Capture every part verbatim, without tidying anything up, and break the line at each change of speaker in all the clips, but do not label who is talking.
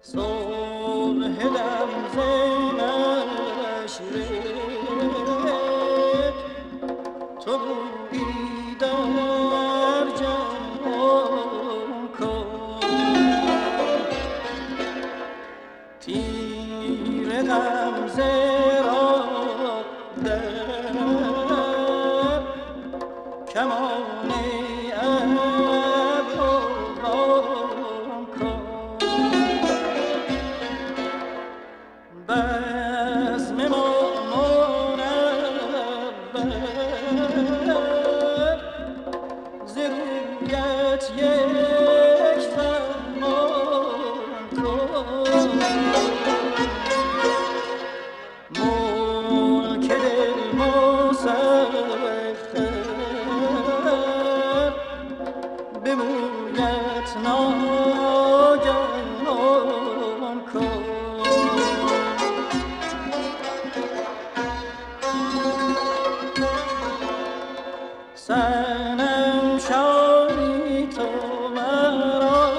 صبح دم زینش ریخت تو بودی در جهان کن تیر غمزه را در کمان ابروان کن بزم ما منور ز رویت یک فرمان کن ملک دل مسخر به مویت ناگهان کن صنم شایی تو مرا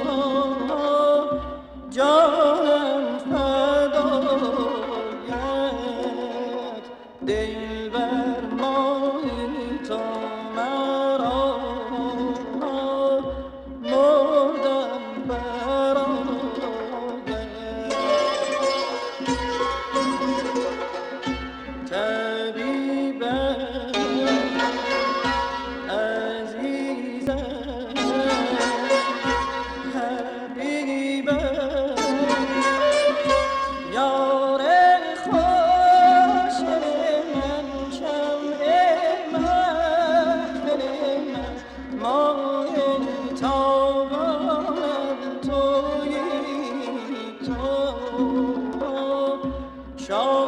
جانم فدایت دلبر مایی تو مرا مردم برایت طبیبم عزیزم حبیبم یار خوش من شمع محفل من ماه تابانم تویی تو شاد